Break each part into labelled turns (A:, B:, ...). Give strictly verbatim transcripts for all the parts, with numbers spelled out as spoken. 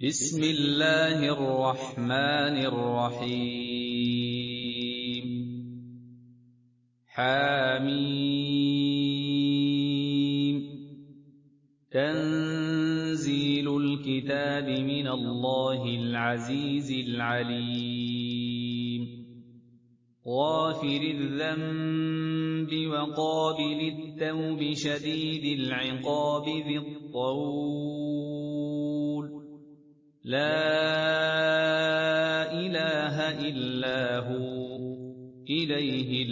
A: بسم الله الرحمن الرحيم حميم تنزيل الكتاب من الله العزيز العليم غافر الذنب وقابل التوب شديد العقاب ذي الطول لا إله إلا هو إليه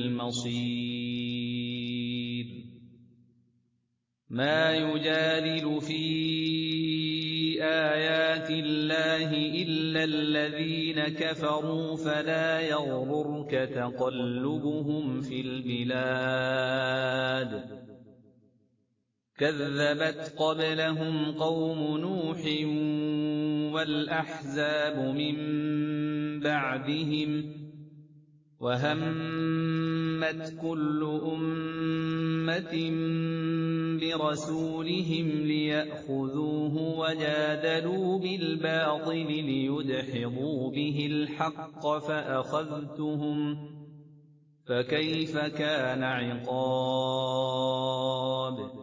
A: المصير ما يجادل في آيات الله إلا الذين كفروا فلا يغررك تقلبهم في البلاد كذبت قبلهم قوم نوح والأحزاب من بعدهم وهمت كل أمة برسولهم ليأخذوه وجادلوا بالباطل ليدحضوا به الحق فأخذتهم فكيف كان عقاب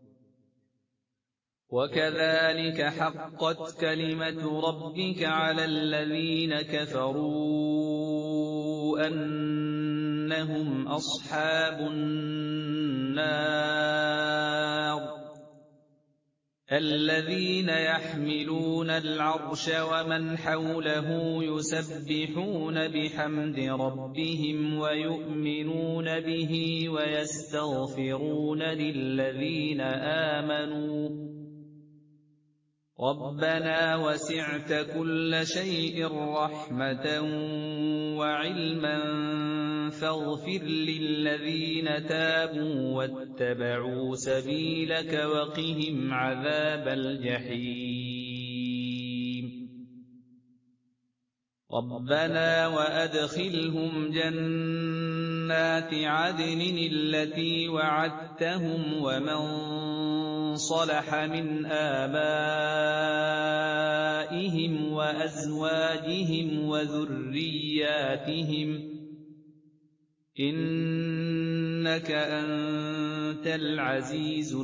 A: وكذلك حقت كلمة ربك على الذين كفروا أنهم أصحاب النار الذين يحملون العرش ومن حوله يسبحون بحمد ربهم ويؤمنون به ويستغفرون للذين آمنوا ربنا وسعت كل شيء رحمة وعلما فاغفر للذين تابوا واتبعوا سبيلك وقهم عذاب الجحيم ربنا وأدخلهم جنات عدن التي وعدتهم ومن صلح من آبائهم وأزواجهم وذرياتهم إنك أنت العزيز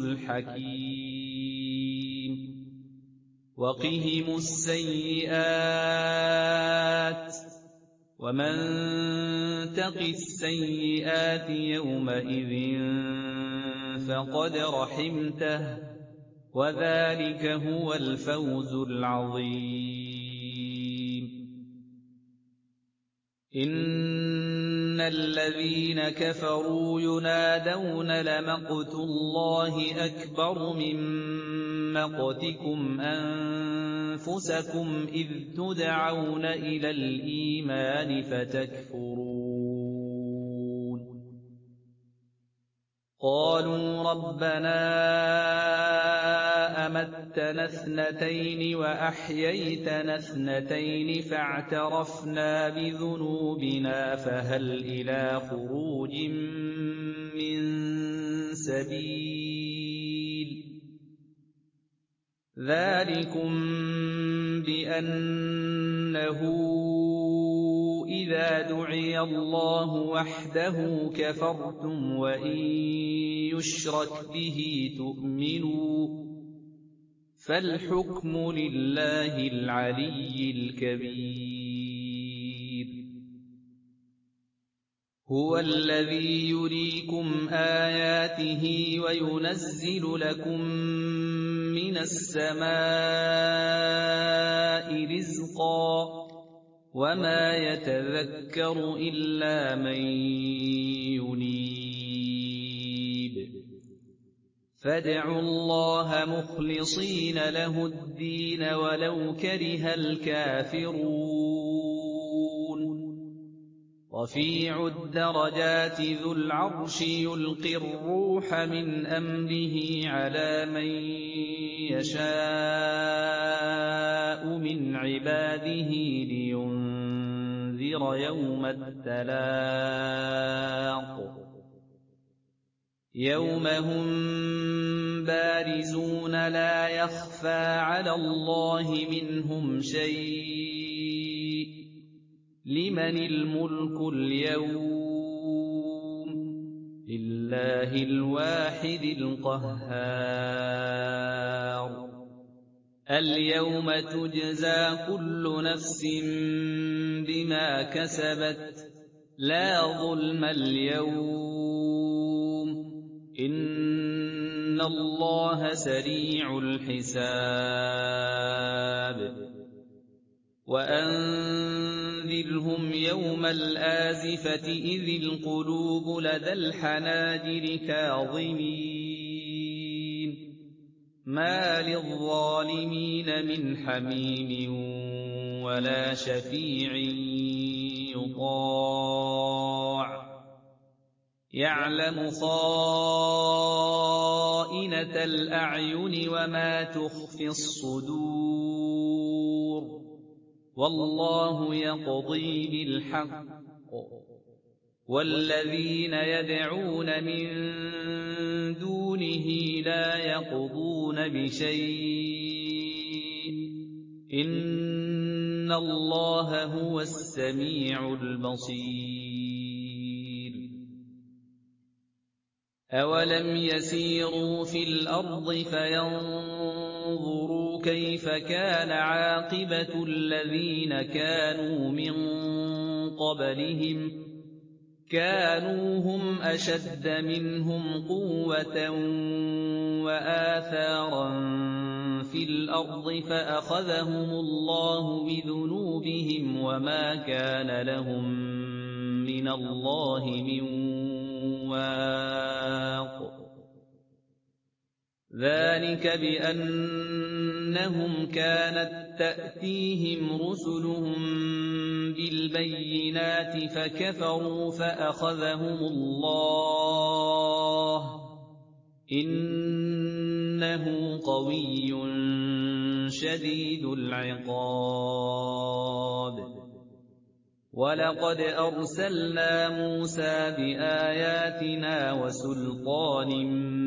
A: الحكيم وقهم السيئات ومن تق السيئات يومئذ فقد رحمته وذلك هو الفوز العظيم إن الذين كفروا ينادون لمقت الله أكبر من مقتكم أنفسكم إذ تدعون إلى الإيمان فتكفرون قالوا ربنا أمتنا اثنتين وأحييتنا اثنتين فاعترفنا بذنوبنا فهل إلى خروج من سبيل ذلكم بأنه إذا دعي الله وحده كفرتم وإن يشرك به تؤمنوا فالحكم لله العلي الكبير هو الذي يريكم آياته وينزل لكم من السماء رزقا وما يتذكر إلا من ينيب فادعوا الله مخلصين له الدين ولو كره الكافرون رفيع الدرجات ذو العرش يلقي الروح من أمره على من يشاء من عباده لينذر يوم التلاق يوم هم بارزون لا يخفى على الله منهم شيء لمن الملك اليوم لله الواحد القهار اليوم تجزى كل نفس بما كسبت لا ظلم اليوم إن الله سريع الحساب وأنذرهم يوم الآزفة إذ القلوب لدى الحناجر كاظمين ما للظالمين من حميم ولا شفيع يطاع يعلم خائنة الأعين وما تخفي الصدور والله يقضي بالحق والذين يدعون من دونه لا يقضون بشيء إن الله هو السميع البصير أولم يسيروا في الأرض فينظروا كيف كان عاقبة الذين كانوا من قبلهم كانوا هم أشد منهم قوة وآثارا في الأرض فأخذهم الله بذنوبهم وما كان لهم من الله من واق ذلك بأنهم كانت تأتيهم رسلهم بالبينات فكفروا فأخذهم الله إنه قوي شديد العقاب ولقد أرسلنا موسى بآياتنا وسلطان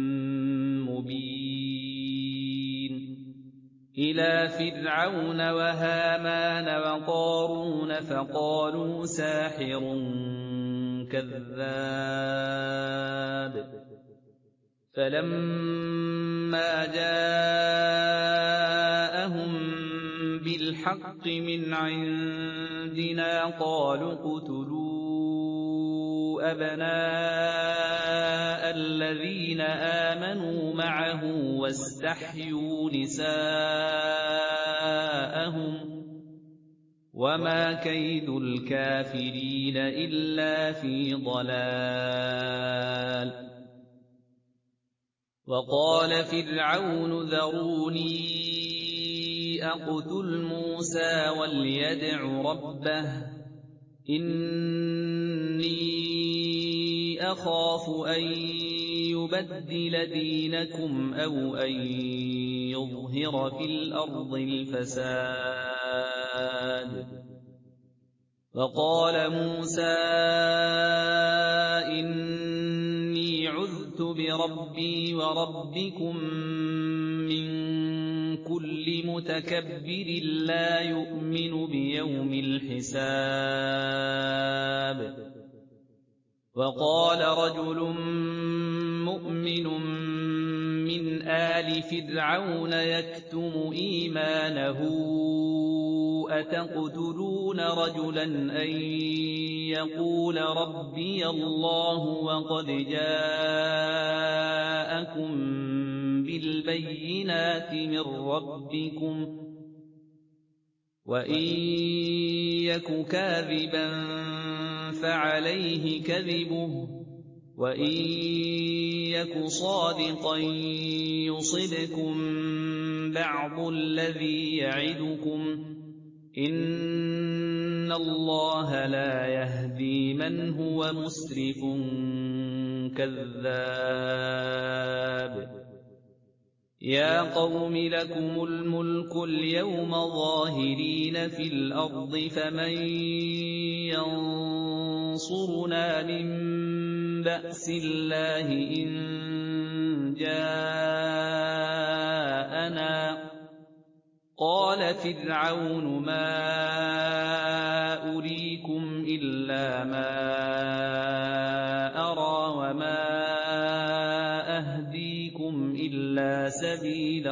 A: مبين إلى فرعون وهامان وقارون فقالوا ساحر كذاب فلما جاءهم بالحق من عندنا قالوا اقتلوا أبناء الذين آمنوا معه واستحيوا نساءهم وما كيد الكافرين إلا في ضلال وقال فرعون ذروني أقتل موسى وليدع ربه إني أخاف أن يبدل دينكم أو أن يظهر في الأرض الفساد وقال موسى إني عذت بربي وربكم من كل متكبر لا يؤمن بيوم الحساب وقال رجل مؤمن من آل فرعون يكتم إيمانه أتقتلون رجلا أن يقول ربي الله وقد جاءكم بالبينات من ربكم وإن يك كاذبا فعليه كذبه وإن يك صادقا يصبكم بعض الذي يعدكم إن الله لا يهدي من هو مسرف كذاب يا قوم لكم الملك اليوم ظاهرين في الأرض فمن ينصرنا من بأس الله إن جاءنا قال فرعون ما أريكم إلا ما أرى وما أهديكم إلا سبيل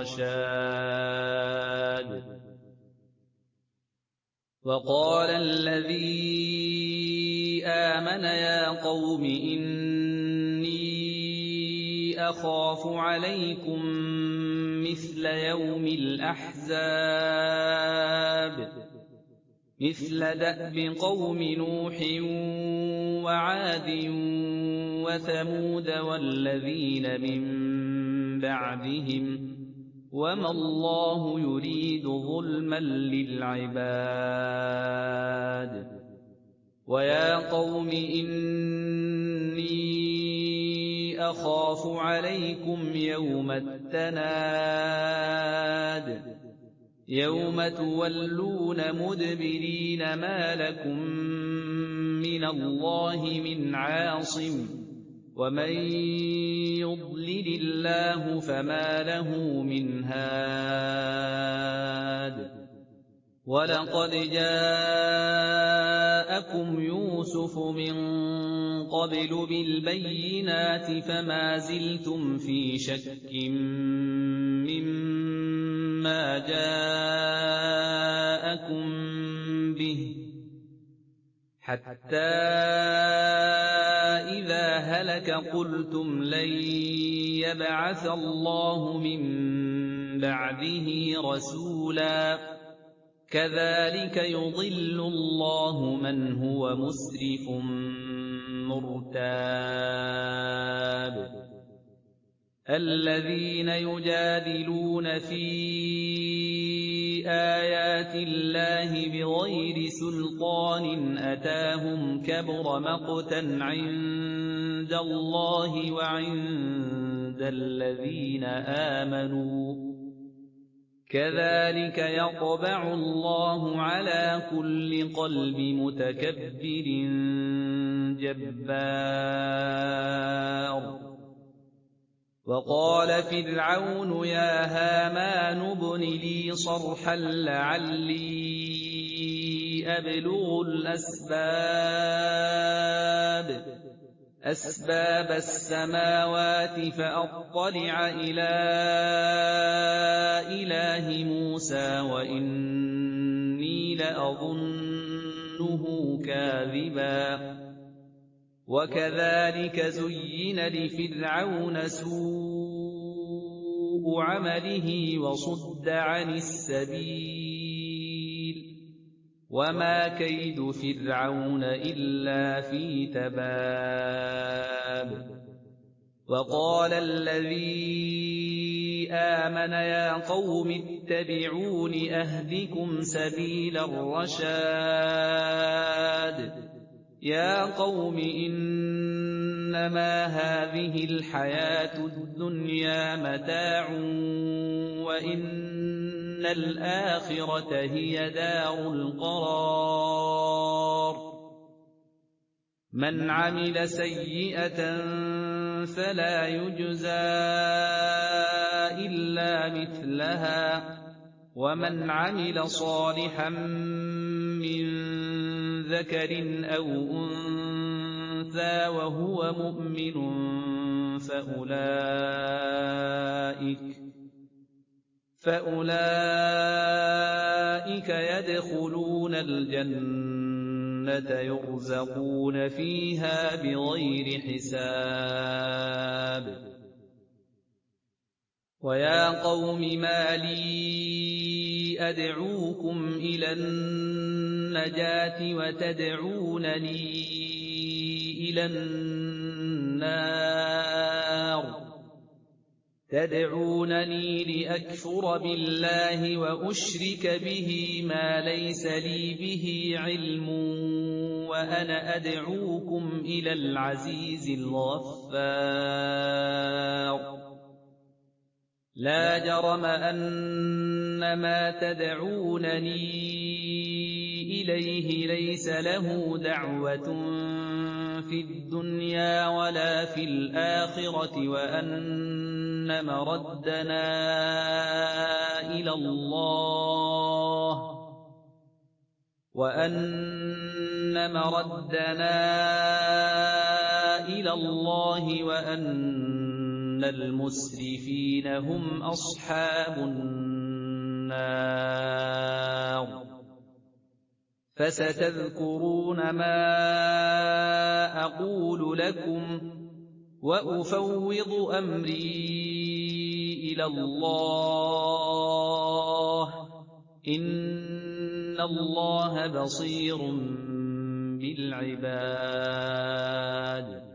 A: الرشاد وقال الذي آمن يا قوم إني أخاف عليكم مثل يوم الأحزاب مثل دأب قوم نوح وعاد وثمود والذين من بعدهم وما الله يريد ظلما للعباد ويا قوم إني أخاف عليكم يوم التناد يوم تولون مدبرين ما لكم من الله من عاصم ومن يضلل الله فما له من هاد ولقد جاءكم يوسف من قبل بالبينات فما زلتم في شك مما جاءكم به حتى إذا هلك قلتم لن يبعث الله من بعده رسولا كذلك يضل الله من هو مسرف مرتاب الذين يجادلون في آيات الله بغير سلطان أتاهم كبر مقتا عند الله وعند الذين آمنوا كذلك يطبع الله على كل قلب متكبر جبار وقال فرعون يا هامان ابن لي صرحا لعلي أبلغ الأسباب أسباب السماوات فأطلع إلى إله موسى وإني لأظنه كاذبا وكذلك زين لفرعون سوء عمله وصد عن السبيل وما كيد فرعون إلا في تباب وقال الذي آمن يا قوم اتبعون أهدكم سبيل الرشاد يا قوم إنما هذه الحياة الدنيا متاع وإن الآخرة هي دار القرار من عمل سيئة فلا يجزى إلا مثلها ومن عمل صالحا من ذكر أو أنثى وهو مؤمن فأولئك فأولئك يدخلون الجنة يرزقون فيها بغير حساب ويا قوم ما لي أدعوكم إلى النجاة وتدعونني إلى النار تدعونني لأكفر بالله وأشرك به ما ليس لي به علم وأنا أدعوكم إلى العزيز الغفار لا جرم أن ما تدعونني إليه ليس له دعوة في الدنيا ولا في الآخرة وأن مردنا إلى الله وأن مردنا إلى الله وأن المسرفين هم أصحاب النار فستذكرون ما أقول لكم وأفوض أمري إلى الله إن الله بصير بالعباد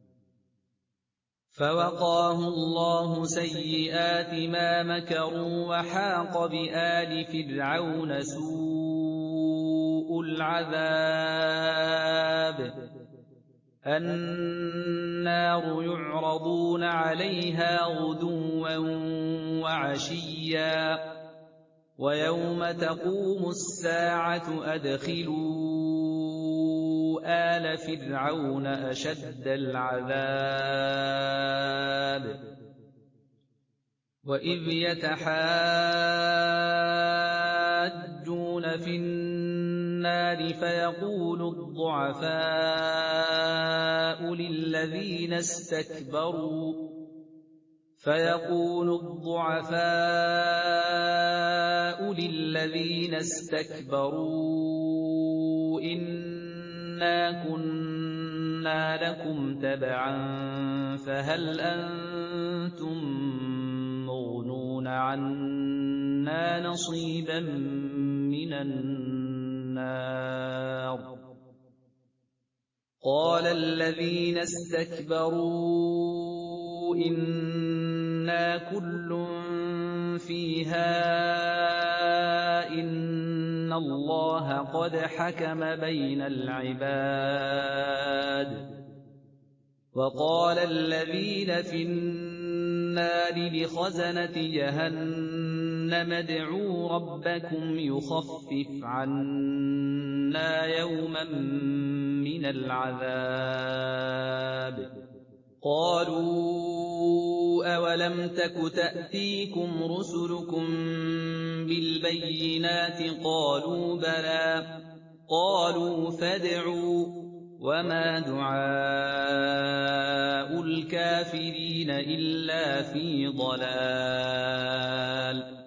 A: فوقاه الله سيئات ما مكروا وحاق بآل فرعون سوء العذاب النار يعرضون عليها غدوا وعشيا ويوم تقوم الساعة أدخلوا آل فرعون أشد العذاب وإذ يتحاجون في النار فيقول الضعفاء للذين استكبروا فيقول الضعفاء للذين استكبروا إنا كنا لكم تبعا فهل أنتم مغنون عنا نصيبا من النار قال الذين استكبروا إنا كل فيها إن الله قد حكم بين العباد وقال الذين في النار لخزنة جهنم ادعوا ربكم يخفف عنا يوما من العذاب قالوا أولم تك تأتيكم رسلكم بالبينات قالوا بلى قالوا فادعوا وما دعاء الكافرين إلا في ضلال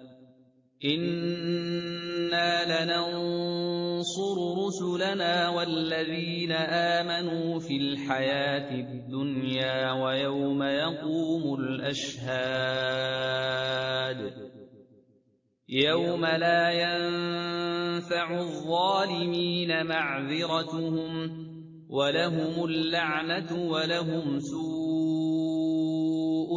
A: إنا لننصر رسلنا والذين آمنوا في الحياة الدنيا ويوم يقوم الأشهاد يوم لا ينفع الظالمين معذرتهم ولهم اللعنة ولهم سوء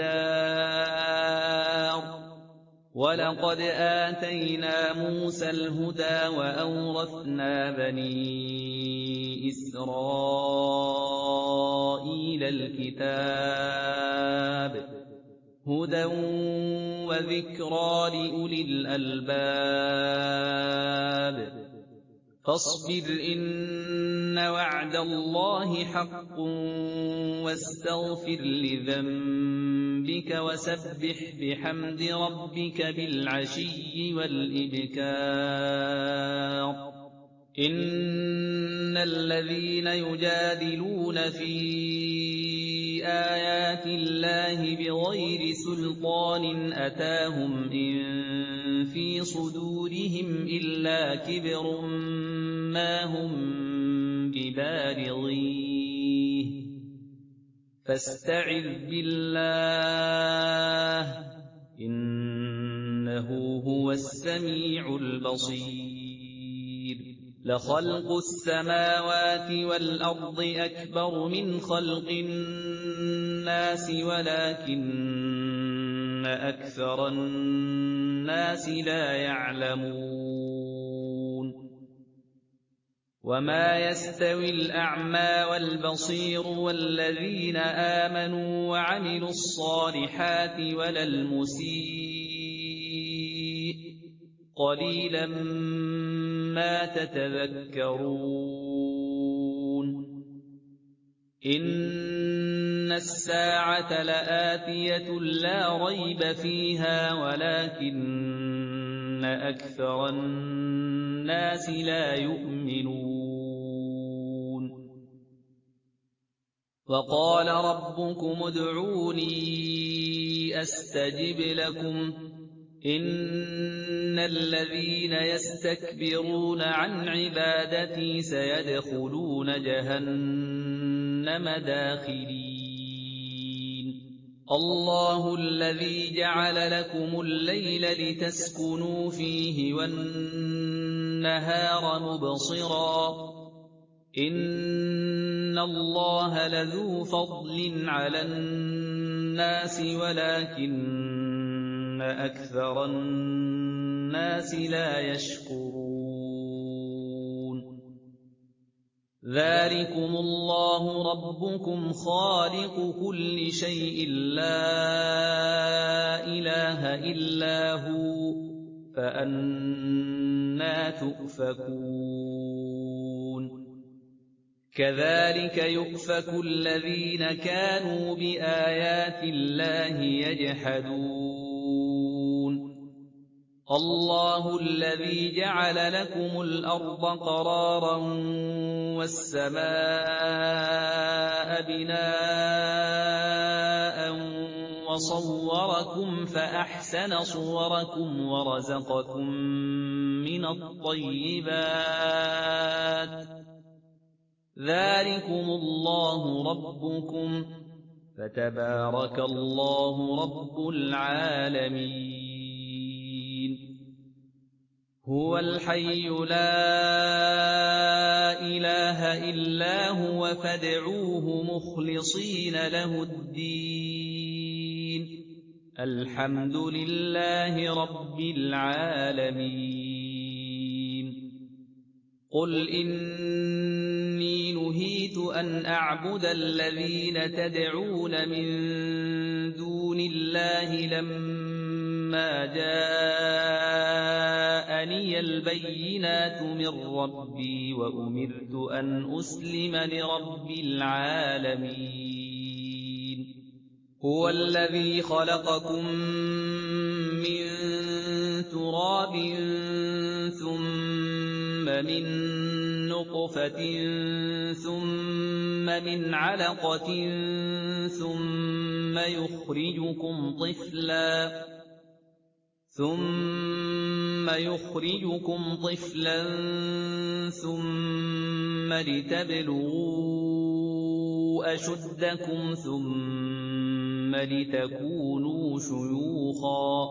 A: الدار ولقد آتينا موسى الهدى وأورثنا بني إسرائيل الكتاب هدى وذكرى لأولي الألباب فاصبر إن وعد الله حق واستغفر لذنبك وسبح بحمد ربك بالعشي والإبكار إن الذين يجادلون في آيات الله بغير سلطان أتاهم إن في صدورهم إلا كبر ما هم ببالغيه فاستعذ بالله إنه هو السميع البصير لخلق السماوات والأرض أكبر من خلق الناس ولكن أكثر الناس لا يعلمون وما يستوي الأعمى والبصير والذين آمنوا وعملوا الصالحات ولا المسيء قليلا ما تتذكرون إِنَّ السَّاعَةَ لَآتِيَةٌ لَا رَيْبَ فِيهَا وَلَكِنَّ أَكْثَرَ النَّاسِ لَا يُؤْمِنُونَ وَقَالَ رَبُّكُمُ ادْعُونِي أَسْتَجِبْ لَكُمْ إِنَّ الَّذِينَ يَسْتَكْبِرُونَ عَنْ عِبَادَتِي سَيَدْخُلُونَ جَهَنَّمَ دَاخِرِينَ اللَّهُ الَّذِي جَعَلَ لَكُمُ اللَّيْلَ لِتَسْكُنُوا فِيهِ وَالنَّهَارَ مُبْصِرًا إِنَّ اللَّهَ لَذُو فَضْلٍ عَلَى النَّاسِ وَلَكِنَّ أَكْثَرَ النَّاسِ لَا يَشْكُرُونَ ذَٰلِكُمُ اللَّهُ رَبُّكُمْ خَالِقُ كُلِّ شَيْءٍ لَّا إِلَٰهَ إِلَّا هُوَ فَأَنَّىٰ تُؤْفَكُونَ كَذَٰلِكَ يُؤْفَكُ الَّذِينَ كَانُوا بِآيَاتِ اللَّهِ يَجْحَدُونَ اللَّهُ الَّذِي جَعَلَ لَكُمُ الْأَرْضَ قَرَارًا وَالسَّمَاءَ بِنَاءً وَصَوَّرَكُمْ فَأَحْسَنَ صُوَرَكُمْ وَرَزَقَكُم مِّنَ الطَّيِّبَاتِ ذَٰلِكُمُ اللَّهُ رَبُّكُمْ فَتَبَارَكَ اللَّهُ رَبُّ الْعَالَمِينَ هُوَ الْحَيُّ لَا إِلَٰهَ إِلَّا هُوَ فَادْعُوهُ مُخْلِصِينَ لَهُ الدِّينَ الْحَمْدُ لِلَّهِ رَبِّ الْعَالَمِينَ قُلْ إِنِّي نُهِيتُ أَنْ أَعْبُدَ الَّذِينَ تَدْعُونَ مِن دُونِ اللَّهِ لَمَّا جَاءَنِيَ الْبَيِّنَاتُ مِن رَّبِّي وَأُمِرْتُ أَنْ أُسْلِمَ لِرَبِّ الْعَالَمِينَ هُوَ الَّذِي خَلَقَكُم مِّن تُرَابٍ ثُمَّ مِن نُّطْفَةٍ ثُمَّ مِنْ عَلَقَةٍ ثُمَّ يُخْرِجُكُمْ طِفْلًا ثُمَّ يُخْرِجُكُمْ طِفْلًا ثُمَّ لِتَبْلُغُوا أَشُدَّكُمْ ثُمَّ لِتَكُونُوا شُيُوخًا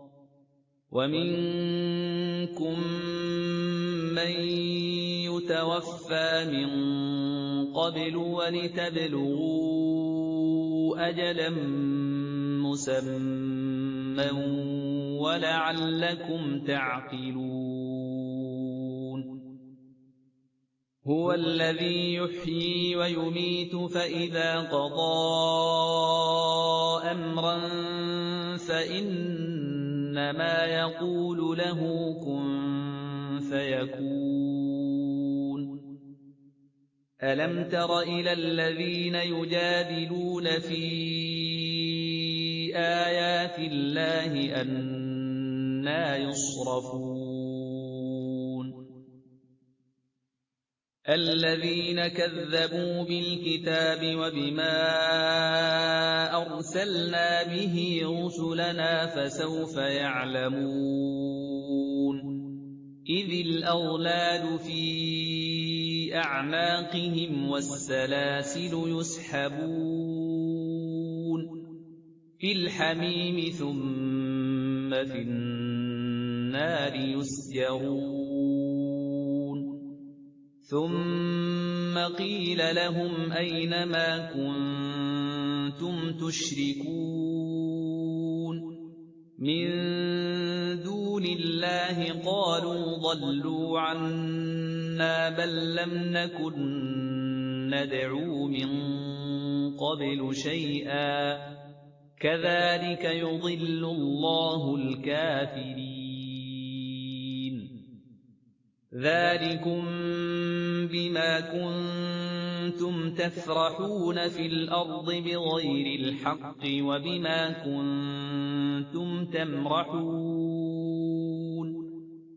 A: وَمِنكُم مَّن يُتَوَفَّىٰ مِن قَبْلُ وَلِتَبْلُغُوا أَجَلًا مُّسَمًّى وَلَعَلَّكُمْ تَعْقِلُونَ هُوَ الَّذِي يُحْيِي وَيُمِيتُ فَإِذَا قَضَىٰ أَمْرًا فَإِنَّمَا يَقُولُ لَهُ كُن فَيَكُونُ أَلَمْ تَرَ إِلَى الَّذِينَ يُجَادِلُونَ فِي آيَاتِ اللَّهِ أَنَّىٰ يُصْرَفُونَ الَّذِينَ كَذَّبُوا بِالْكِتَابِ وَبِمَا أَرْسَلْنَا بِهِ رُسُلَنَا فَسَوْفَ يَعْلَمُونَ إِذِ الْأَغْلَالُ فِي أَعْنَاقِهِمْ وَالسَّلَاسِلُ يُسْحَبُونَ فِي الْحَمِيمِ ثُمَّ فِي النَّارِ يُسْجَرُونَ ثُمَّ قِيلَ لَهُمْ أَيْنَ مَا كُنتُمْ تُشْرِكُونَ مِن دُونِ اللَّهِ قَالُوا ضَلُّوا عَنَّا بَل لَّمْ نَكُن نَّدْعُو مِن قَبْلُ شَيْئًا ۚ كَذَٰلِكَ يُضِلُّ اللَّهُ الْكَافِرِينَ ذَٰلِكُم بِمَا كُنتُمْ كُنتُمْ تَفْرَحُونَ فِي الْأَرْضِ بِغَيْرِ الْحَقِّ وَبِمَا كُنتُمْ تَمْرَحُونَ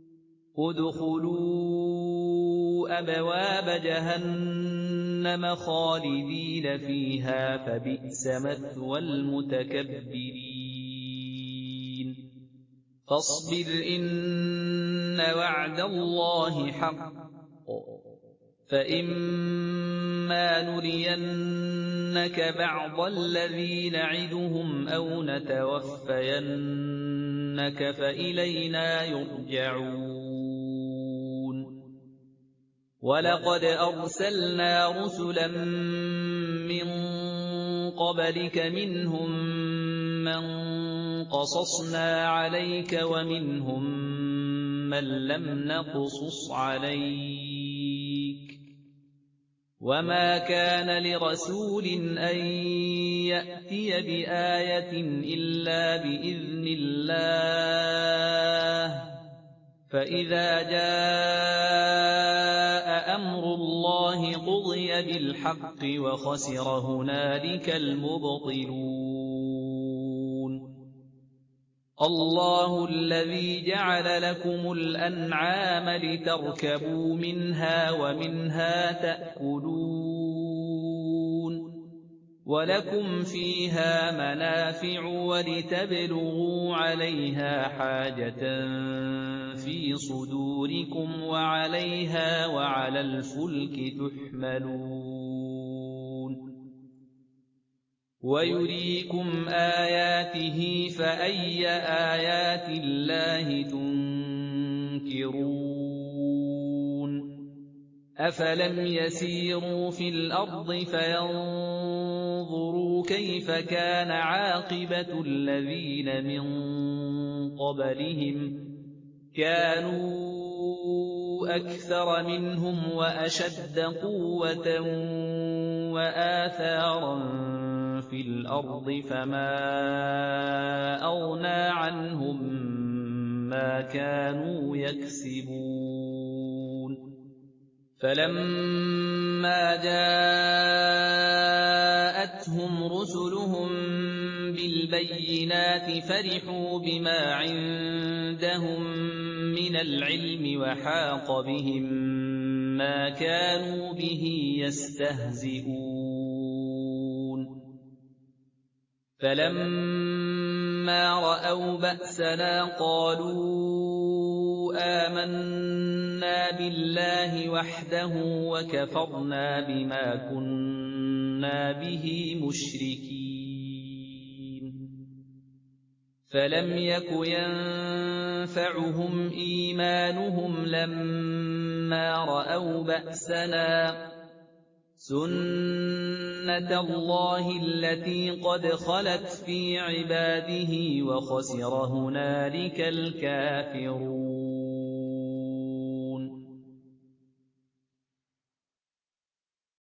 A: ادْخُلُوا أَبْوَابَ جَهَنَّمَ خَالِدِينَ فِيهَا فَبِئْسَ مَثْوَى الْمُتَكَبِّرِينَ فَاصْبِرْ إِنَّ وَعْدَ اللَّهِ حَقٌّ فَإِمَّا نُرِيَنَّكَ بَعْضَ الَّذِي نَعِدُهُمْ أَوْ نَتَوَفَّيَنَّكَ فَإِلَيْنَا يُرْجَعُونَ وَلَقَدْ أَرْسَلْنَا رُسُلًا مِّن قَبْلِكَ مِنْهُم مَّن قَصَصْنَا عَلَيْكَ وَمِنْهُم مَّن لَّمْ نَقْصُصْ عَلَيْكَ وَمَا كَانَ لِرَسُولٍ أَن يَأْتِيَ بِآيَةٍ إِلَّا بِإِذْنِ اللَّهِ فَإِذَا جَاءَ أَمْرُ اللَّهِ قُضِيَ بِالْحَقِّ وَخَسِرَ هُنَالِكَ الْمُبْطِلُونَ اللَّهُ الَّذِي جَعَلَ لَكُمُ الْأَنْعَامَ لِتَرْكَبُوا مِنْهَا وَمِنْهَا تَأْكُلُونَ وَلَكُمْ فِيهَا مَنَافِعُ وَلِتَبْلُغُوا عَلَيْهَا حَاجَةً فِي صُدُورِكُمْ وَعَلَيْهَا وَعَلَى الْفُلْكِ تُحْمَلُونَ وَيُرِيكُمْ آيَاتِهِ فَأَيَّ آيَاتِ اللَّهِ تُنكِرُونَ أَفَلَمْ يَسِيرُوا فِي الْأَرْضِ فَيَنظُرُوا كَيْفَ كَانَ عَاقِبَةُ الَّذِينَ مِن قَبْلِهِمْ كَانُوا أَكْثَرَ مِنْهُمْ وَأَشَدَّ قُوَّةً وَآثَارًا فِي الْأَرْضِ فَمَا أَغْنَىٰ عَنْهُم مَّا كَانُوا يَكْسِبُونَ فَلَمَّا جَاءَتْهُمْ رُسُلُهُم بِالْبَيِّنَاتِ فَرِحُوا بِمَا عِندَهُم مِّنَ الْعِلْمِ وَحَاقَ بِهِم مَّا كَانُوا بِهِ يَسْتَهْزِئُونَ فَلَمَّا رَأَوْا بَأْسَنَا قَالُوا آمَنَّا بِاللَّهِ وَحْدَهُ وَكَفَرْنَا بِمَا كُنَّا بِهِ مُشْرِكِينَ فَلَمْ يَكُ يَنفَعُهُمْ إِيمَانُهُمْ لَمَّا رَأَوْا بَأْسَنَا سُنَّتَ اللَّهِ الَّتِي قَدْ خَلَتْ فِي عِبَادِهِ وَخَسِرَ هُنَالِكَ الْكَافِرُونَ